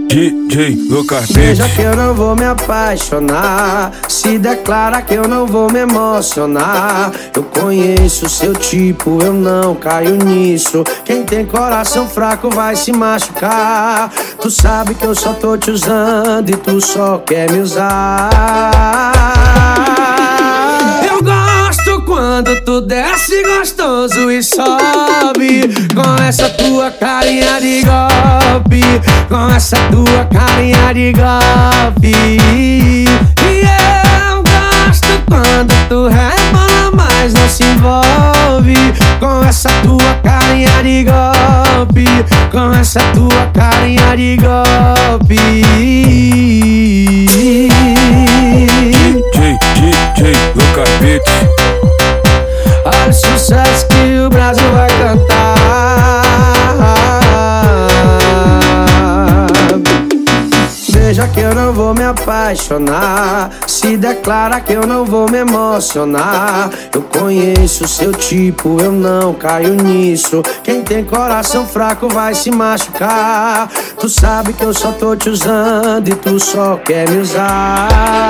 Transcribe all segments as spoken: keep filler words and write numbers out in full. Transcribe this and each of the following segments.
D J Lucas Beats. Veja que eu não vou me apaixonar, se declara que eu não vou me emocionar. Eu conheço seu tipo, eu não caio nisso. Quem tem coração fraco vai se machucar. Tu sabe que eu só tô te usando e tu só quer me usar. Eu gosto quando tu desce gostoso e sobe com essa tua carinha de golpe, com essa tua carinha de golpe. E eu gosto quando tu rebola, mas não se envolve com essa tua carinha de golpe, com essa tua carinha de golpe. D J Lucas Beats. Olha o sucesso que o Brasil vai cantar. Veja que eu não vou me apaixonar, se declara que eu não vou me emocionar. Eu conheço seu tipo, eu não caio nisso. Quem tem coração fraco vai se machucar. Tu sabe que eu só tô te usando e tu só quer me usar.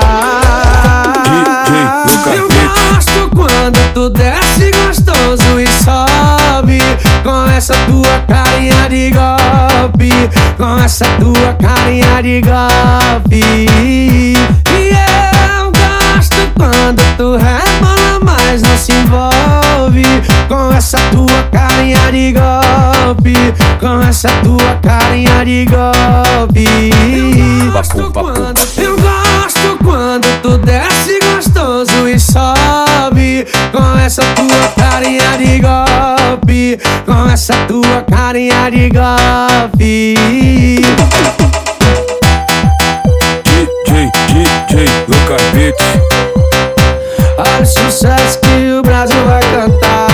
Eu gosto quando tu desce gostoso e sobe com essa tua carinha de golpe, com essa tua carinha de golpe. E eu gosto quando tu rebola, mas não se envolve com essa tua carinha de golpe, com essa tua carinha de golpe. Eu gosto quando, eu gosto quando tu desce gostoso e sobe com essa tua carinha de golpe, com essa tua carinha de golpe. D J Lucas Beats. Olha o sucesso que o Brasil vai cantar.